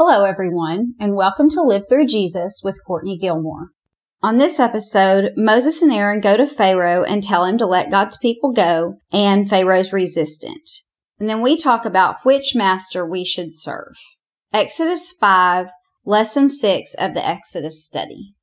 Hello, everyone, and welcome to Live Through Jesus with Courtney Gilmore. On this episode, Moses and Aaron go to Pharaoh and tell him to let God's people go, and Pharaoh's resistant. And then we talk about which master we should serve. Exodus 5, Lesson 6 of the Exodus study.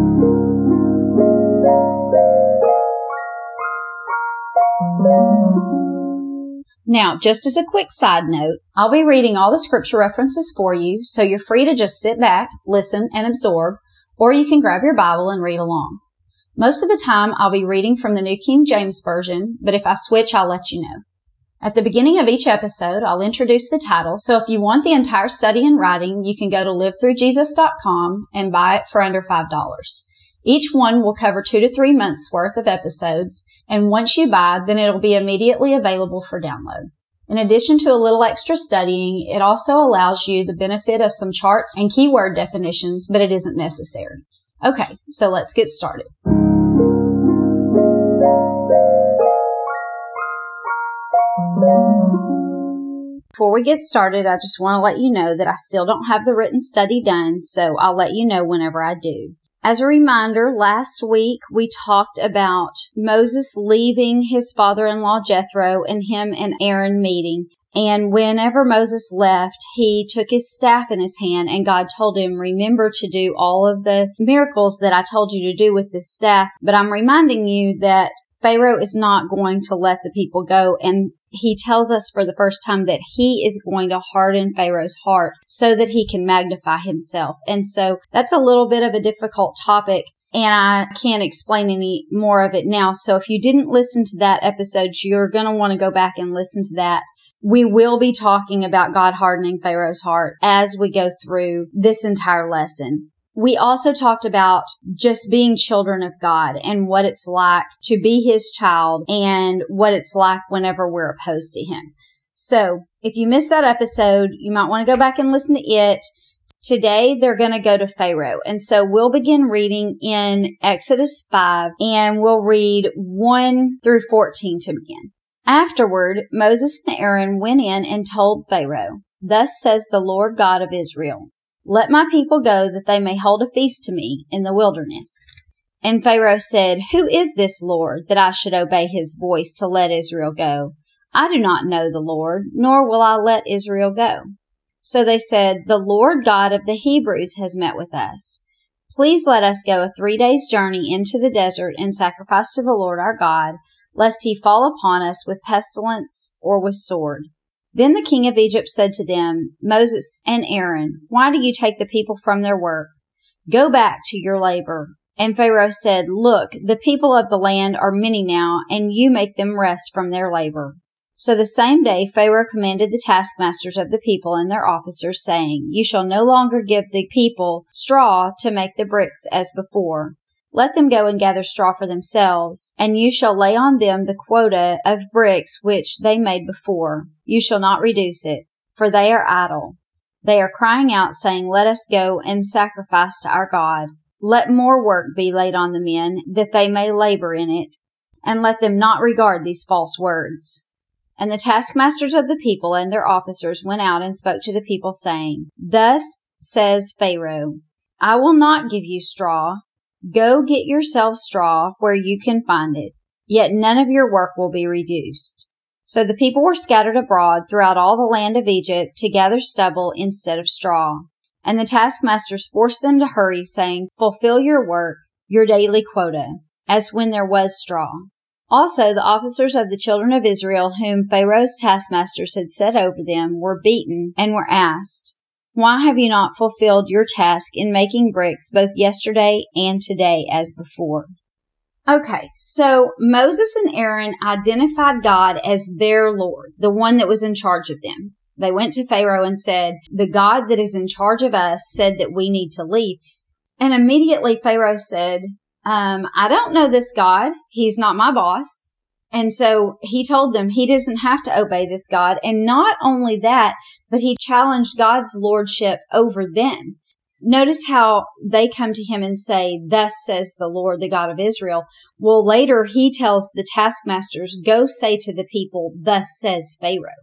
Now, just as a quick side note, I'll be reading all the scripture references for you, so you're free to just sit back, listen, and absorb, or you can grab your Bible and read along. Most of the time, I'll be reading from the New King James Version, but if I switch, I'll let you know. At the beginning of each episode, I'll introduce the title, so if you want the entire study in writing, you can go to livethroughjesus.com and buy it for under $5. Each one will cover 2 to 3 months worth of episodes, and once you buy, then it'll be immediately available for download. In addition to a little extra studying, it also allows you the benefit of some charts and keyword definitions, but it isn't necessary. Okay, so let's get started. Before we get started, I just want to let you know that I still don't have the written study done, so I'll let you know whenever I do. As a reminder, last week we talked about Moses leaving his father-in-law Jethro and him and Aaron meeting. And whenever Moses left, he took his staff in his hand and God told him, remember to do all of the miracles that I told you to do with this staff. But I'm reminding you that Pharaoh is not going to let the people go, and he tells us for the first time that he is going to harden Pharaoh's heart so that he can magnify himself. And so that's a little bit of a difficult topic, and I can't explain any more of it now. So if you didn't listen to that episode, you're going to want to go back and listen to that. We will be talking about God hardening Pharaoh's heart as we go through this entire lesson. We also talked about just being children of God and what it's like to be His child and what it's like whenever we're opposed to Him. So if you missed that episode, you might want to go back and listen to it. Today, they're going to go to Pharaoh. And so we'll begin reading in Exodus 5, and we'll read 1 through 14 to begin. Afterward, Moses and Aaron went in and told Pharaoh, "Thus says the Lord God of Israel, let my people go that they may hold a feast to me in the wilderness." And Pharaoh said, "Who is this Lord that I should obey his voice to let Israel go? I do not know the Lord, nor will I let Israel go." So they said, "The Lord God of the Hebrews has met with us. Please let us go a 3 days' journey into the desert and sacrifice to the Lord our God, lest he fall upon us with pestilence or with sword." Then the king of Egypt said to them, "Moses and Aaron, why do you take the people from their work? Go back to your labor." And Pharaoh said, "Look, the people of the land are many now, and you make them rest from their labor." So the same day Pharaoh commanded the taskmasters of the people and their officers, saying, "You shall no longer give the people straw to make the bricks as before. Let them go and gather straw for themselves, and you shall lay on them the quota of bricks which they made before. You shall not reduce it, for they are idle. They are crying out, saying, 'Let us go and sacrifice to our God.' Let more work be laid on the men, that they may labor in it, and let them not regard these false words." And the taskmasters of the people and their officers went out and spoke to the people, saying, "Thus says Pharaoh, I will not give you straw. Go get yourselves straw where you can find it, yet none of your work will be reduced." So the people were scattered abroad throughout all the land of Egypt to gather stubble instead of straw. And the taskmasters forced them to hurry, saying, "Fulfill your work, your daily quota, as when there was straw." Also the officers of the children of Israel, whom Pharaoh's taskmasters had set over them, were beaten and were asked, "Why have you not fulfilled your task in making bricks both yesterday and today as before?" Okay, so Moses and Aaron identified God as their Lord, the one that was in charge of them. They went to Pharaoh and said, "The God that is in charge of us said that we need to leave." And immediately Pharaoh said, "I don't know this God. He's not my boss." And so he told them he doesn't have to obey this God. And not only that, but he challenged God's lordship over them. Notice how they come to him and say, "Thus says the Lord, the God of Israel." Well, later he tells the taskmasters, "Go say to the people, thus says Pharaoh."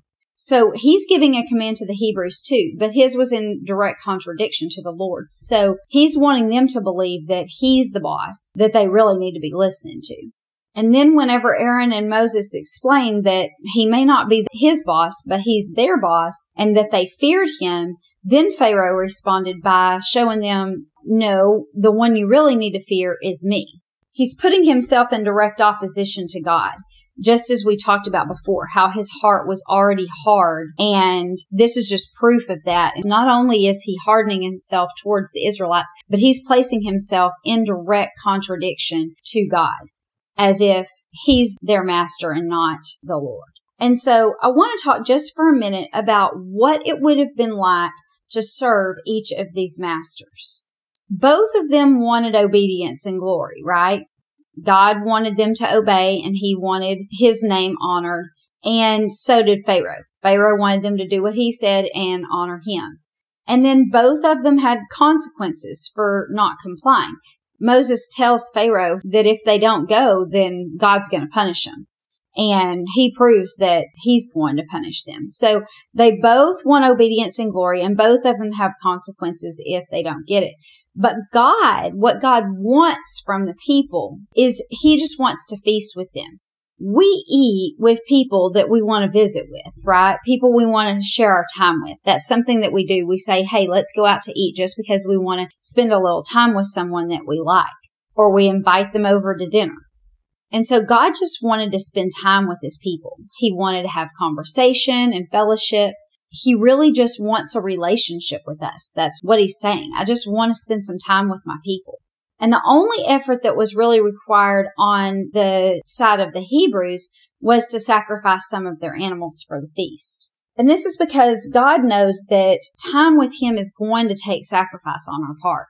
So he's giving a command to the Hebrews too, but his was in direct contradiction to the Lord's. So he's wanting them to believe that he's the boss, that they really need to be listening to. And then whenever Aaron and Moses explained that he may not be his boss, but he's their boss, and that they feared him, then Pharaoh responded by showing them, no, the one you really need to fear is me. He's putting himself in direct opposition to God, just as we talked about before, how his heart was already hard. And this is just proof of that. And not only is he hardening himself towards the Israelites, but he's placing himself in direct contradiction to God, as if he's their master and not the Lord. And so I want to talk just for a minute about what it would have been like to serve each of these masters. Both of them wanted obedience and glory, right? God wanted them to obey, and he wanted his name honored, and so did Pharaoh. Pharaoh wanted them to do what he said and honor him. And then both of them had consequences for not complying. Moses tells Pharaoh that if they don't go, then God's going to punish them. And he proves that he's going to punish them. So they both want obedience and glory, and both of them have consequences if they don't get it. But God, what God wants from the people is he just wants to feast with them. We eat with people that we want to visit with, right? People we want to share our time with. That's something that we do. We say, hey, let's go out to eat just because we want to spend a little time with someone that we like, or we invite them over to dinner. And so God just wanted to spend time with his people. He wanted to have conversation and fellowship. He really just wants a relationship with us. That's what he's saying. I just want to spend some time with my people. And the only effort that was really required on the side of the Hebrews was to sacrifice some of their animals for the feast. And this is because God knows that time with him is going to take sacrifice on our part.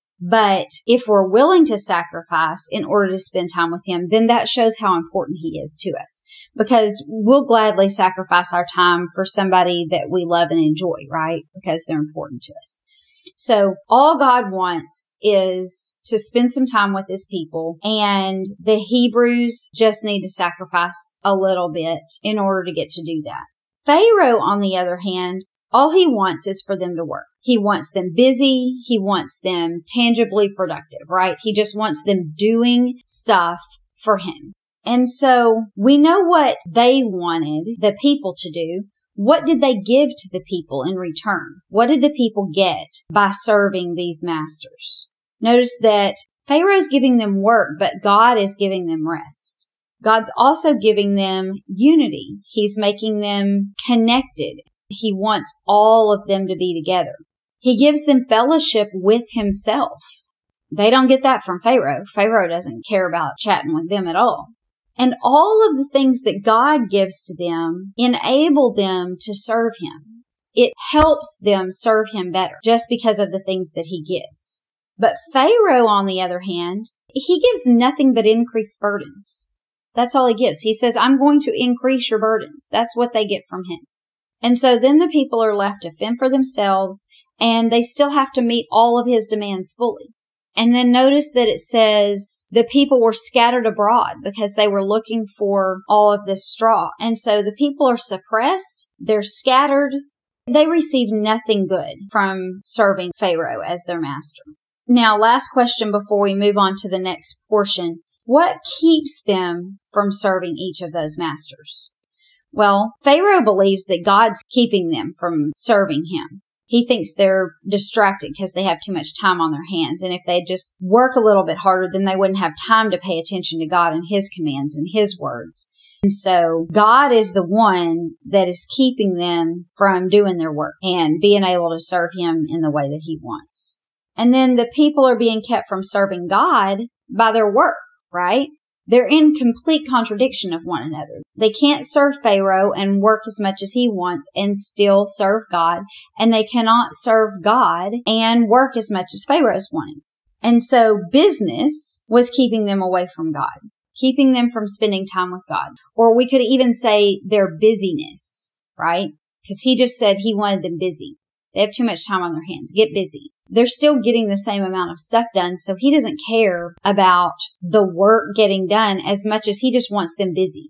But if we're willing to sacrifice in order to spend time with him, then that shows how important he is to us. Because we'll gladly sacrifice our time for somebody that we love and enjoy, right? Because they're important to us. So all God wants is to spend some time with his people, and the Hebrews just need to sacrifice a little bit in order to get to do that. Pharaoh, on the other hand, all he wants is for them to work. He wants them busy. He wants them tangibly productive, right? He just wants them doing stuff for him. And so we know what they wanted the people to do. What did they give to the people in return? What did the people get by serving these masters? Notice that Pharaoh's giving them work, but God is giving them rest. God's also giving them unity. He's making them connected. He wants all of them to be together. He gives them fellowship with himself. They don't get that from Pharaoh. Pharaoh doesn't care about chatting with them at all. And all of the things that God gives to them enable them to serve him. It helps them serve him better just because of the things that he gives. But Pharaoh, on the other hand, he gives nothing but increased burdens. That's all he gives. He says, I'm going to increase your burdens. That's what they get from him. And so then the people are left to fend for themselves, and they still have to meet all of his demands fully. And then notice that it says the people were scattered abroad because they were looking for all of this straw. And so the people are suppressed. They're scattered. They receive nothing good from serving Pharaoh as their master. Now, last question before we move on to the next portion. What keeps them from serving each of those masters? Well, Pharaoh believes that God's keeping them from serving him. He thinks they're distracted because they have too much time on their hands. And if they just work a little bit harder, then they wouldn't have time to pay attention to God and his commands and his words. And so God is the one that is keeping them from doing their work and being able to serve him in the way that he wants. And then the people are being kept from serving God by their work, right? They're in complete contradiction of one another. They can't serve Pharaoh and work as much as he wants and still serve God. And they cannot serve God and work as much as Pharaoh's wanting. And so business was keeping them away from God, keeping them from spending time with God. Or we could even say their busyness, right? Because he just said he wanted them busy. They have too much time on their hands. Get busy. They're still getting the same amount of stuff done, so he doesn't care about the work getting done as much as he just wants them busy.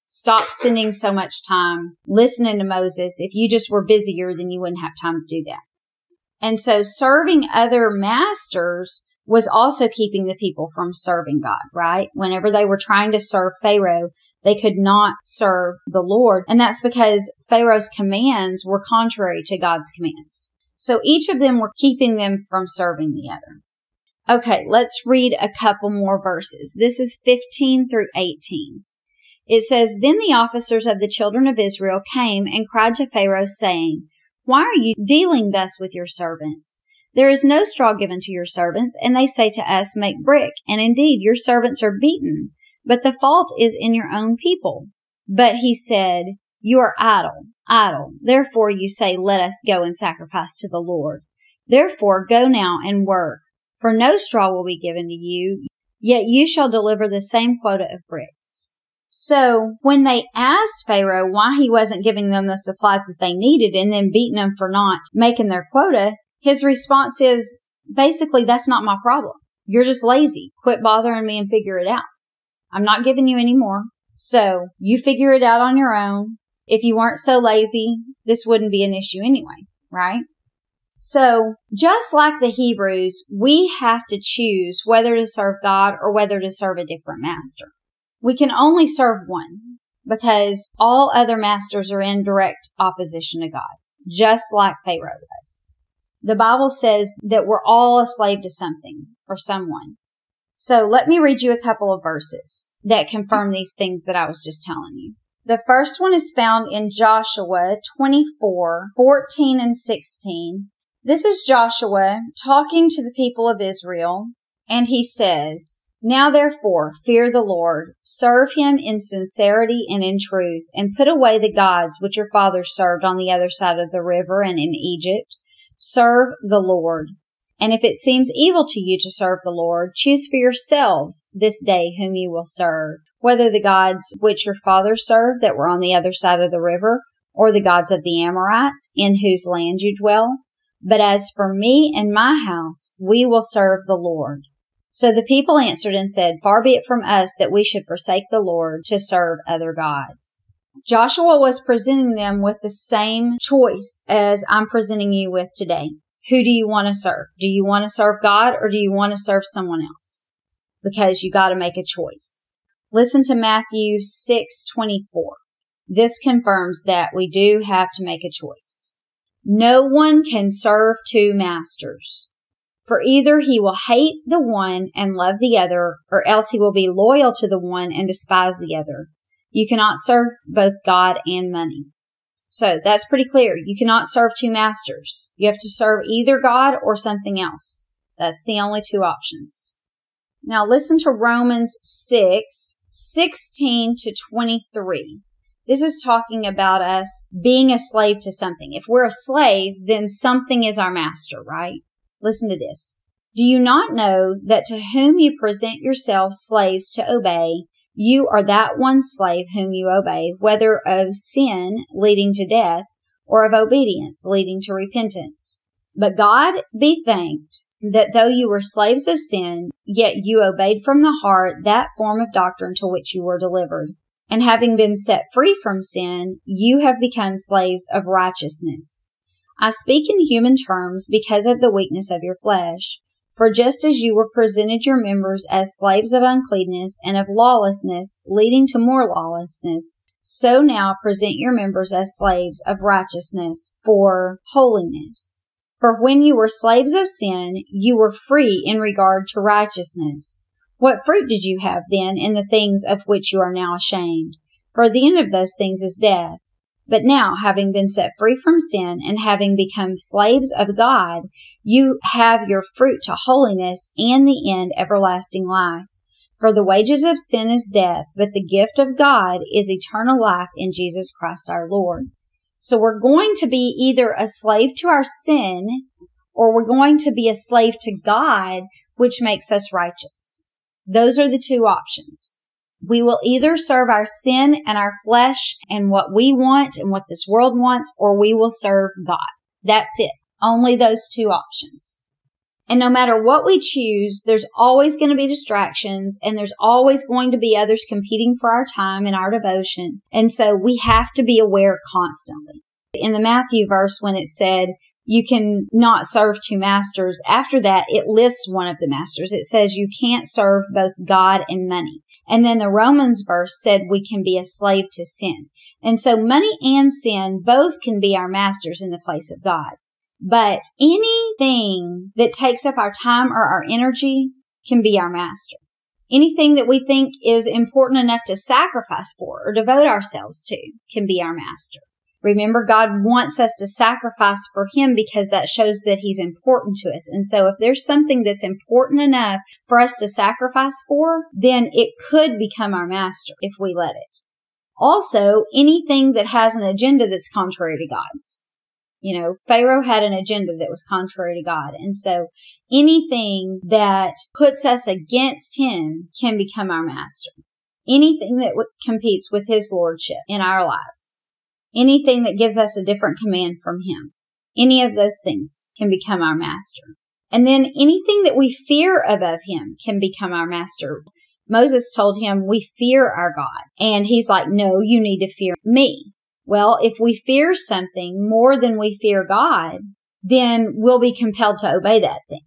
Stop spending so much time listening to Moses. If you just were busier, then you wouldn't have time to do that. And so serving other masters was also keeping the people from serving God, right? Whenever they were trying to serve Pharaoh, they could not serve the Lord. And that's because Pharaoh's commands were contrary to God's commands. So each of them were keeping them from serving the other. Okay, let's read a couple more verses. This is 15 through 18. It says, Then the officers of the children of Israel came and cried to Pharaoh, saying, Why are you dealing thus with your servants? There is no straw given to your servants, and they say to us, Make brick. And indeed, your servants are beaten, but the fault is in your own people. But he said, You are idle. Therefore you say, Let us go and sacrifice to the Lord. Therefore go now and work, for no straw will be given to you, yet you shall deliver the same quota of bricks. So when they asked Pharaoh why he wasn't giving them the supplies that they needed and then beating them for not making their quota, his response is, basically, that's not my problem. You're just lazy. Quit bothering me and figure it out. I'm not giving you any more. So you figure it out on your own. If you weren't so lazy, this wouldn't be an issue anyway, right? So just like the Hebrews, we have to choose whether to serve God or whether to serve a different master. We can only serve one because all other masters are in direct opposition to God, just like Pharaoh was. The Bible says that we're all a slave to something or someone. So let me read you a couple of verses that confirm these things that I was just telling you. The first one is found in Joshua 24:14 and 16. This is Joshua talking to the people of Israel, and he says, Now therefore, fear the Lord, serve him in sincerity and in truth, and put away the gods which your fathers served on the other side of the river and in Egypt. Serve the Lord. And if it seems evil to you to serve the Lord, choose for yourselves this day whom you will serve, whether the gods which your fathers served that were on the other side of the river, or the gods of the Amorites, in whose land you dwell. But as for me and my house, we will serve the Lord. So the people answered and said, Far be it from us that we should forsake the Lord to serve other gods. Joshua was presenting them with the same choice as I'm presenting you with today. Who do you want to serve? Do you want to serve God or do you want to serve someone else? Because you got to make a choice. Listen to Matthew 6:24. This confirms that we do have to make a choice. No one can serve two masters. For either he will hate the one and love the other, or else he will be loyal to the one and despise the other. You cannot serve both God and money. So that's pretty clear. You cannot serve two masters. You have to serve either God or something else. That's the only two options. Now listen to Romans 6:16 to 23. This is talking about us being a slave to something. If we're a slave, then something is our master, right? Listen to this. Do you not know that to whom you present yourselves slaves to obey, you are that one slave whom you obey, whether of sin leading to death or of obedience leading to repentance? But God be thanked that though you were slaves of sin, yet you obeyed from the heart that form of doctrine to which you were delivered. And having been set free from sin, you have become slaves of righteousness. I speak in human terms because of the weakness of your flesh. For just as you were presented your members as slaves of uncleanness and of lawlessness, leading to more lawlessness, so now present your members as slaves of righteousness for holiness. For when you were slaves of sin, you were free in regard to righteousness. What fruit did you have then in the things of which you are now ashamed? For the end of those things is death. But now, having been set free from sin and having become slaves of God, you have your fruit to holiness and the end everlasting life. For the wages of sin is death, but the gift of God is eternal life in Jesus Christ our Lord. So we're going to be either a slave to our sin or we're going to be a slave to God, which makes us righteous. Those are the two options. We will either serve our sin and our flesh and what we want and what this world wants, or we will serve God. That's it. Only those two options. And no matter what we choose, there's always going to be distractions, and there's always going to be others competing for our time and our devotion. And so we have to be aware constantly. In the Matthew verse, when it said, you can not serve two masters, after that, it lists one of the masters. It says you can't serve both God and money. And then the Romans verse said we can be a slave to sin. And so money and sin both can be our masters in the place of God. But anything that takes up our time or our energy can be our master. Anything that we think is important enough to sacrifice for or devote ourselves to can be our master. Remember, God wants us to sacrifice for Him because that shows that He's important to us. And so if there's something that's important enough for us to sacrifice for, then it could become our master if we let it. Also, anything that has an agenda that's contrary to God's. Pharaoh had an agenda that was contrary to God. And so anything that puts us against Him can become our master. Anything that competes with His lordship in our lives. Anything that gives us a different command from Him. Any of those things can become our master. And then anything that we fear above Him can become our master. Moses told him, we fear our God. And he's like, no, you need to fear me. Well, if we fear something more than we fear God, then we'll be compelled to obey that thing.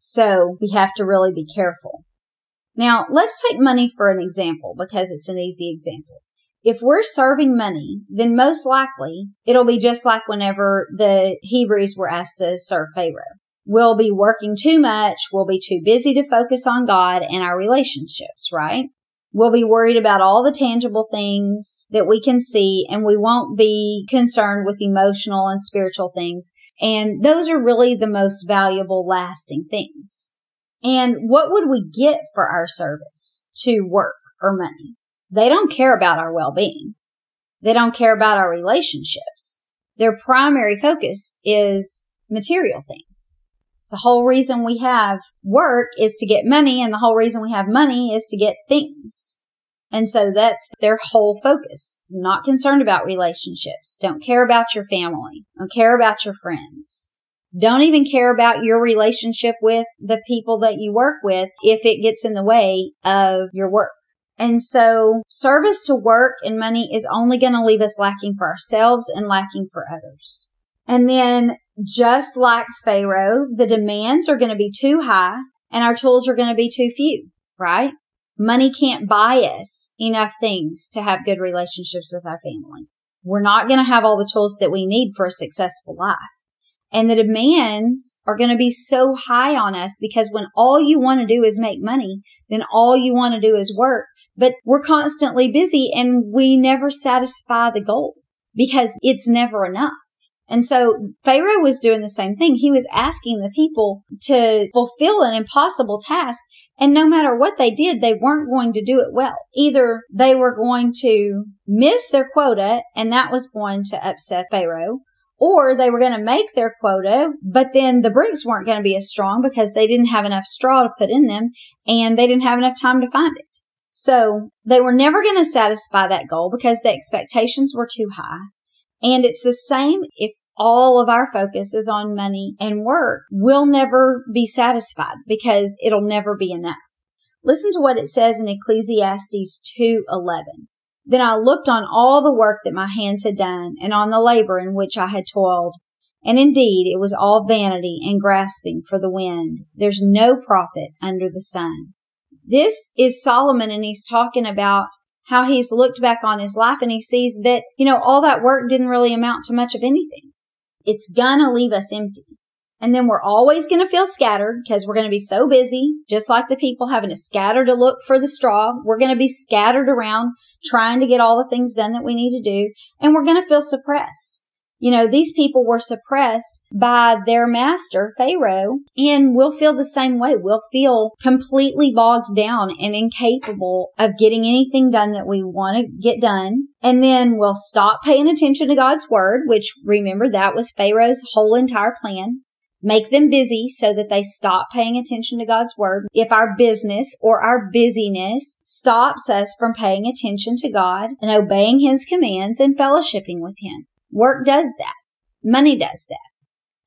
So we have to really be careful. Now, let's take money for an example because it's an easy example. If we're serving money, then most likely it'll be just like whenever the Hebrews were asked to serve Pharaoh. We'll be working too much. We'll be too busy to focus on God and our relationships, right? We'll be worried about all the tangible things that we can see, and we won't be concerned with emotional and spiritual things. And those are really the most valuable, lasting things. And what would we get for our service to work or money? They don't care about our well-being. They don't care about our relationships. Their primary focus is material things. So the whole reason we have work is to get money, and the whole reason we have money is to get things. And so that's their whole focus. Not concerned about relationships. Don't care about your family. Don't care about your friends. Don't even care about your relationship with the people that you work with if it gets in the way of your work. And so service to work and money is only going to leave us lacking for ourselves and lacking for others. And then just like Pharaoh, the demands are going to be too high and our tools are going to be too few, right? Money can't buy us enough things to have good relationships with our family. We're not going to have all the tools that we need for a successful life. And the demands are going to be so high on us because when all you want to do is make money, then all you want to do is work. But we're constantly busy and we never satisfy the goal because it's never enough. And so Pharaoh was doing the same thing. He was asking the people to fulfill an impossible task. And no matter what they did, they weren't going to do it well. Either they were going to miss their quota and that was going to upset Pharaoh, or they were going to make their quota, but then the bricks weren't going to be as strong because they didn't have enough straw to put in them and they didn't have enough time to find it. So they were never going to satisfy that goal because the expectations were too high. And it's the same if all of our focus is on money and work. We'll never be satisfied because it'll never be enough. Listen to what it says in Ecclesiastes 2:11. Then I looked on all the work that my hands had done and on the labor in which I had toiled. And indeed, it was all vanity and grasping for the wind. There's no profit under the sun. This is Solomon, and he's talking about how he's looked back on his life and he sees that, all that work didn't really amount to much of anything. It's gonna leave us empty. And then we're always gonna feel scattered because we're gonna be so busy, just like the people having to scatter to look for the straw. We're gonna be scattered around trying to get all the things done that we need to do. And we're gonna feel suppressed. These people were suppressed by their master, Pharaoh, and we'll feel the same way. We'll feel completely bogged down and incapable of getting anything done that we want to get done. And then we'll stop paying attention to God's word, which remember that was Pharaoh's whole entire plan. Make them busy so that they stop paying attention to God's word. If our business or our busyness stops us from paying attention to God and obeying His commands and fellowshipping with Him. Work does that. Money does that.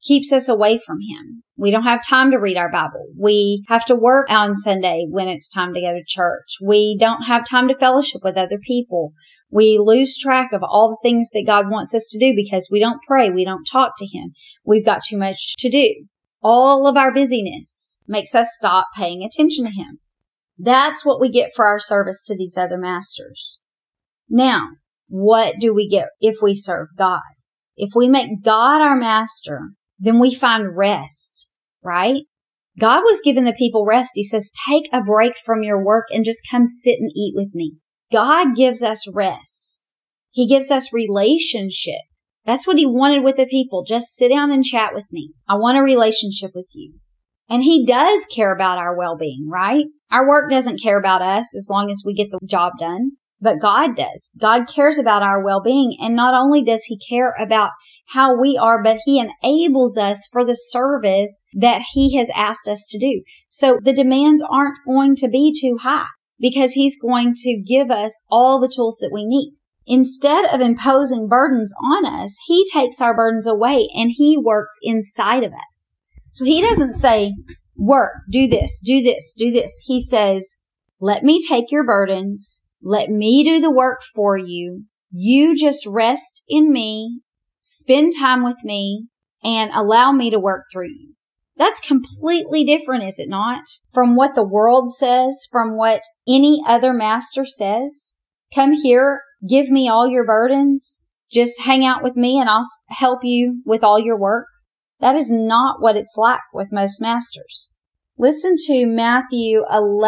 keeps us away from Him. We don't have time to read our Bible. We have to work on Sunday when it's time to go to church. We don't have time to fellowship with other people. We lose track of all the things that God wants us to do because we don't pray. We don't talk to Him. We've got too much to do. All of our busyness makes us stop paying attention to Him. That's what we get for our service to these other masters. Now, what do we get if we serve God? If we make God our master, then we find rest, right? God was giving the people rest. He says, take a break from your work and just come sit and eat with me. God gives us rest. He gives us relationship. That's what He wanted with the people. Just sit down and chat with me. I want a relationship with you. And He does care about our well-being, right? Our work doesn't care about us as long as we get the job done. But God does. God cares about our well-being. And not only does He care about how we are, but He enables us for the service that He has asked us to do. So the demands aren't going to be too high because He's going to give us all the tools that we need. Instead of imposing burdens on us, He takes our burdens away and He works inside of us. So He doesn't say, work, do this, do this, do this. He says, let me take your burdens. Let me do the work for you. You just rest in me, spend time with me, and allow me to work through you. That's completely different, is it not? From what the world says, from what any other master says. Come here, give me all your burdens. Just hang out with me and I'll help you with all your work. That is not what it's like with most masters. Listen to Matthew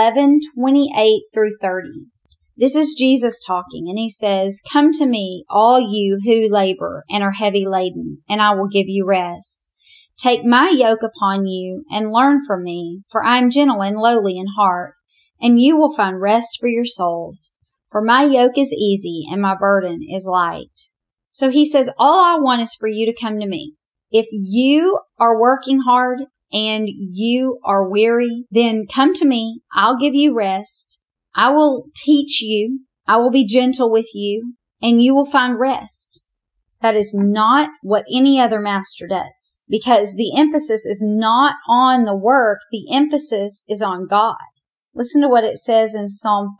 11:28 through 30. This is Jesus talking, and He says, come to me, all you who labor and are heavy laden, and I will give you rest. Take my yoke upon you and learn from me, for I am gentle and lowly in heart, and you will find rest for your souls. For my yoke is easy and my burden is light. So He says, all I want is for you to come to me. If you are working hard and you are weary, then come to me. I'll give you rest. I will teach you. I will be gentle with you, and you will find rest. That is not what any other master does, because the emphasis is not on the work. The emphasis is on God. Listen to what it says in Psalm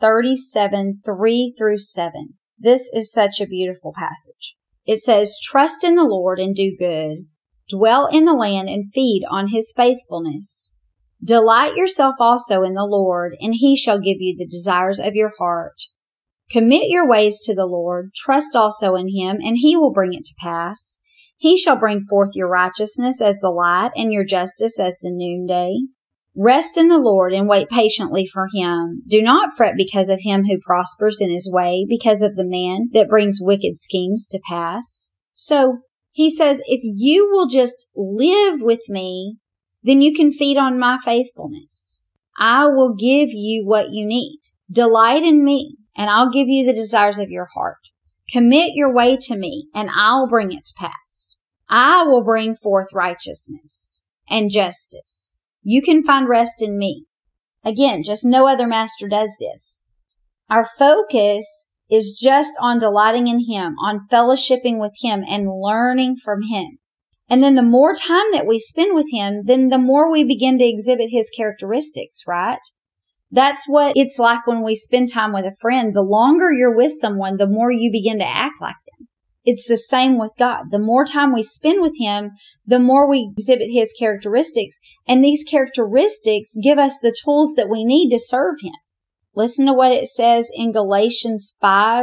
37:3 through 7. This is such a beautiful passage. It says, trust in the Lord and do good. Dwell in the land and feed on His faithfulness. Delight yourself also in the Lord, and He shall give you the desires of your heart. Commit your ways to the Lord. Trust also in Him, and He will bring it to pass. He shall bring forth your righteousness as the light and your justice as the noonday. Rest in the Lord and wait patiently for Him. Do not fret because of him who prospers in his way, because of the man that brings wicked schemes to pass. So He says, if you will just live with me, then you can feed on my faithfulness. I will give you what you need. Delight in me, and I'll give you the desires of your heart. Commit your way to me, and I'll bring it to pass. I will bring forth righteousness and justice. You can find rest in me. Again, just no other master does this. Our focus is just on delighting in Him, on fellowshipping with Him, and learning from Him. And then the more time that we spend with Him, then the more we begin to exhibit His characteristics, right? That's what it's like when we spend time with a friend. The longer you're with someone, the more you begin to act like them. It's the same with God. The more time we spend with Him, the more we exhibit His characteristics. And these characteristics give us the tools that we need to serve Him. Listen to what it says in Galatians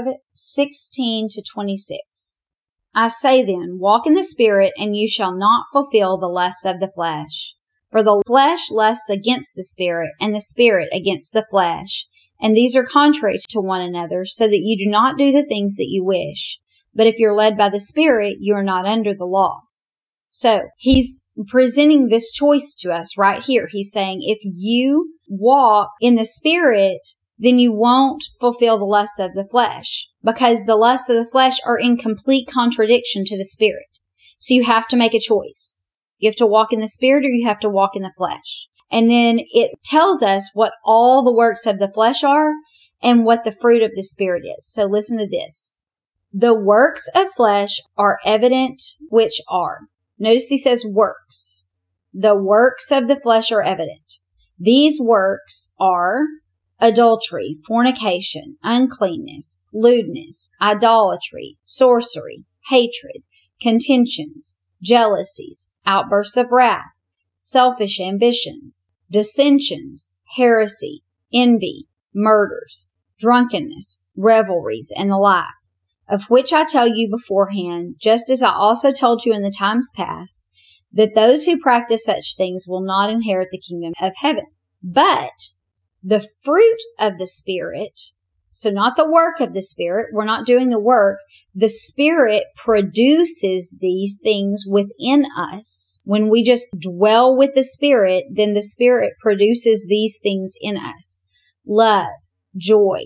5:16 to 26. I say then, walk in the Spirit, and you shall not fulfill the lusts of the flesh. For the flesh lusts against the Spirit, and the Spirit against the flesh. And these are contrary to one another, so that you do not do the things that you wish. But if you're led by the Spirit, you are not under the law. So He's presenting this choice to us right here. He's saying, if you walk in the Spirit, then you won't fulfill the lusts of the flesh, because the lusts of the flesh are in complete contradiction to the Spirit. So you have to make a choice. You have to walk in the Spirit or you have to walk in the flesh. And then it tells us what all the works of the flesh are and what the fruit of the Spirit is. So listen to this. The works of flesh are evident, which are Notice he says works. The works of the flesh are evident. These works are adultery, fornication, uncleanness, lewdness, idolatry, sorcery, hatred, contentions, jealousies, outbursts of wrath, selfish ambitions, dissensions, heresy, envy, murders, drunkenness, revelries, and the like, of which I tell you beforehand, just as I also told you in the times past, that those who practice such things will not inherit the kingdom of heaven. But the fruit of the Spirit, so not the work of the Spirit, we're not doing the work, the Spirit produces these things within us. When we just dwell with the Spirit, then the Spirit produces these things in us. Love, joy,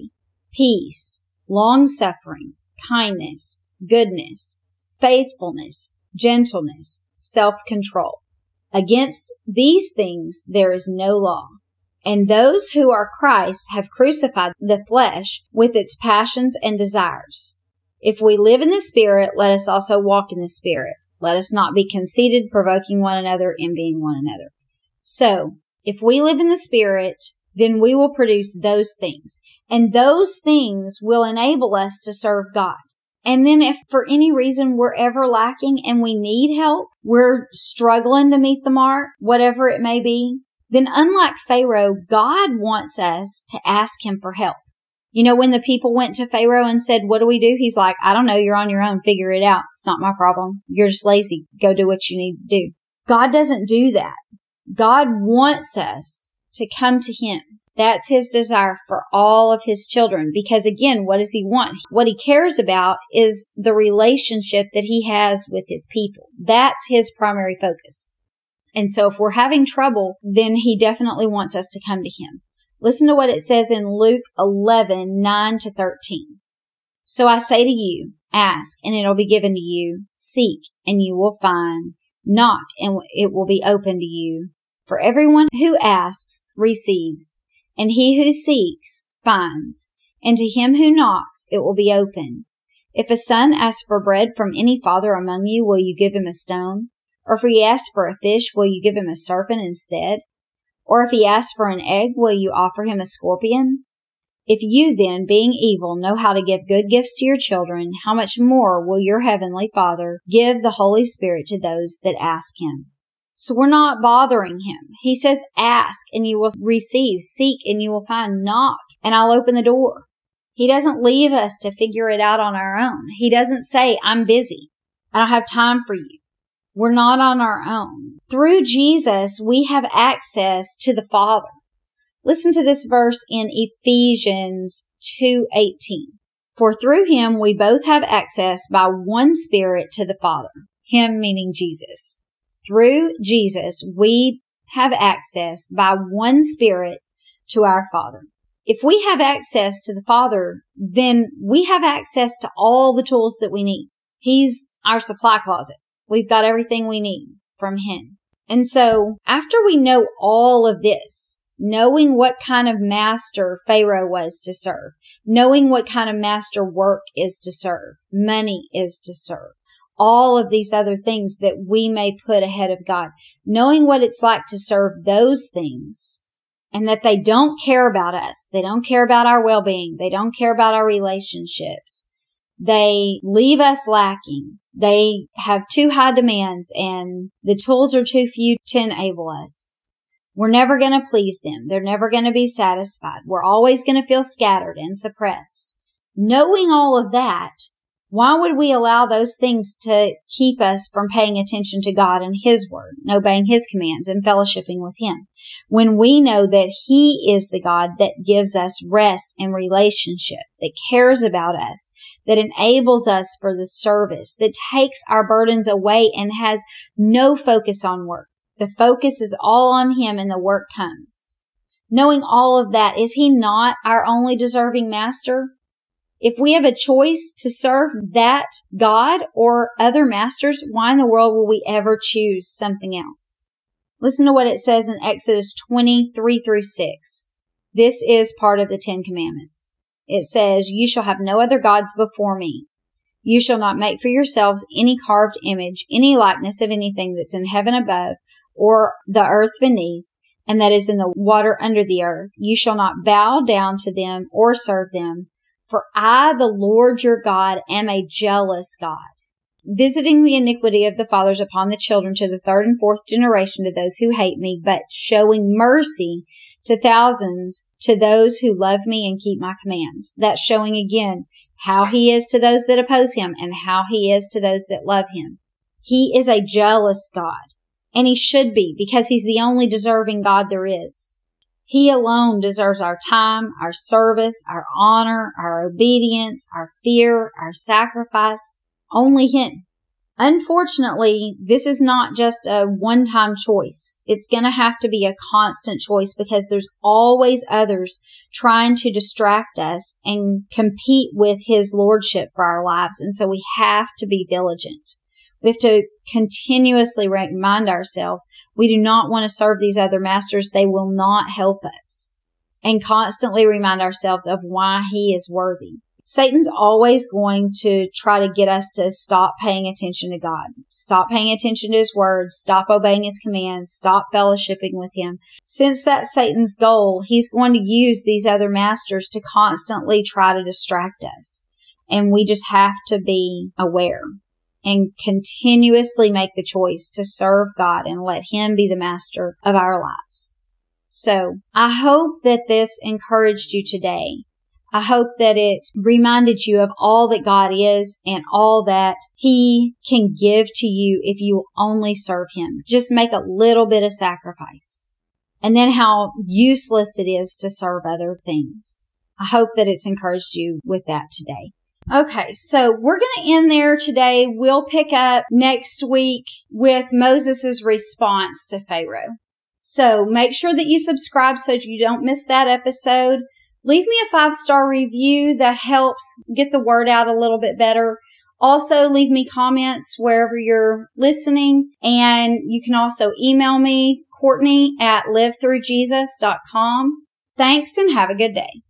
peace, long-suffering, kindness, goodness, faithfulness, gentleness, self-control. Against these things there is no law. And those who are Christ have crucified the flesh with its passions and desires. If we live in the Spirit, let us also walk in the Spirit. Let us not be conceited, provoking one another, envying one another. So, if we live in the Spirit, then we will produce those things. And those things will enable us to serve God. And then if for any reason we're ever lacking and we need help, we're struggling to meet the mark, whatever it may be, then unlike Pharaoh, God wants us to ask him for help. You know, when the people went to Pharaoh and said, what do we do? He's like, I don't know. You're on your own. Figure it out. It's not my problem. You're just lazy. Go do what you need to do. God doesn't do that. God wants us to come to him. That's his desire for all of his children. Because again, what does he want? What he cares about is the relationship that he has with his people. That's his primary focus. And so if we're having trouble, then he definitely wants us to come to him. Listen to what it says in Luke 11:9-13. So I say to you, ask and it'll be given to you. Seek and you will find. Knock and it will be open to you. For everyone who asks receives, and he who seeks finds, and to him who knocks it will be open. If a son asks for bread from any father among you, will you give him a stone? Or if he asks for a fish, will you give him a serpent instead? Or if he asks for an egg, will you offer him a scorpion? If you then, being evil, know how to give good gifts to your children, how much more will your heavenly Father give the Holy Spirit to those that ask him? So we're not bothering him. He says, ask and you will receive, seek and you will find, knock and I'll open the door. He doesn't leave us to figure it out on our own. He doesn't say, I'm busy. I don't have time for you. We're not on our own. Through Jesus, we have access to the Father. Listen to this verse in Ephesians 2:18. For through him we both have access by one Spirit to the Father. Him meaning Jesus. Through Jesus, we have access by one Spirit to our Father. If we have access to the Father, then we have access to all the tools that we need. He's our supply closet. We've got everything we need from him. And so after we know all of this, knowing what kind of master Pharaoh was to serve, knowing what kind of master work is to serve, money is to serve, all of these other things that we may put ahead of God, knowing what it's like to serve those things and that they don't care about us. They don't care about our well-being. They don't care about our relationships. They leave us lacking. They have too high demands and the tools are too few to enable us. We're never going to please them. They're never going to be satisfied. We're always going to feel scattered and suppressed. Knowing all of that, why would we allow those things to keep us from paying attention to God and his word, and obeying his commands and fellowshipping with him, when we know that he is the God that gives us rest and relationship, that cares about us, that enables us for the service, that takes our burdens away and has no focus on work. The focus is all on him and the work comes. Knowing all of that, is he not our only deserving master? If we have a choice to serve that God or other masters, why in the world will we ever choose something else? Listen to what it says in Exodus 20:3-6. This is part of the 10 Commandments. It says, you shall have no other gods before me. You shall not make for yourselves any carved image, any likeness of anything that's in heaven above, or the earth beneath, and that is in the water under the earth. You shall not bow down to them or serve them. For I, the Lord your God, am a jealous God, visiting the iniquity of the fathers upon the children to the third and fourth generation to those who hate me, but showing mercy to thousands to those who love me and keep my commands. That's showing again how he is to those that oppose him and how he is to those that love him. He is a jealous God, and he should be, because he's the only deserving God there is. He alone deserves our time, our service, our honor, our obedience, our fear, our sacrifice. Only him. Unfortunately, this is not just a one-time choice. It's going to have to be a constant choice because there's always others trying to distract us and compete with his lordship for our lives. And so we have to be diligent. We have to continuously remind ourselves we do not want to serve these other masters. They will not help us. And constantly remind ourselves of why he is worthy. Satan's always going to try to get us to stop paying attention to God, stop paying attention to his words, stop obeying his commands, stop fellowshipping with him. Since that's Satan's goal, he's going to use these other masters to constantly try to distract us. And we just have to be aware and continuously make the choice to serve God and let him be the master of our lives. So I hope that this encouraged you today. I hope that it reminded you of all that God is and all that he can give to you if you only serve him. Just make a little bit of sacrifice. And then how useless it is to serve other things. I hope that it's encouraged you with that today. Okay, so we're going to end there today. We'll pick up next week with Moses' response to Pharaoh. So make sure that you subscribe so you don't miss that episode. Leave me a 5-star review. That helps get the word out a little bit better. Also, leave me comments wherever you're listening. And you can also email me, Courtney@livethroughjesus.com. Thanks and have a good day.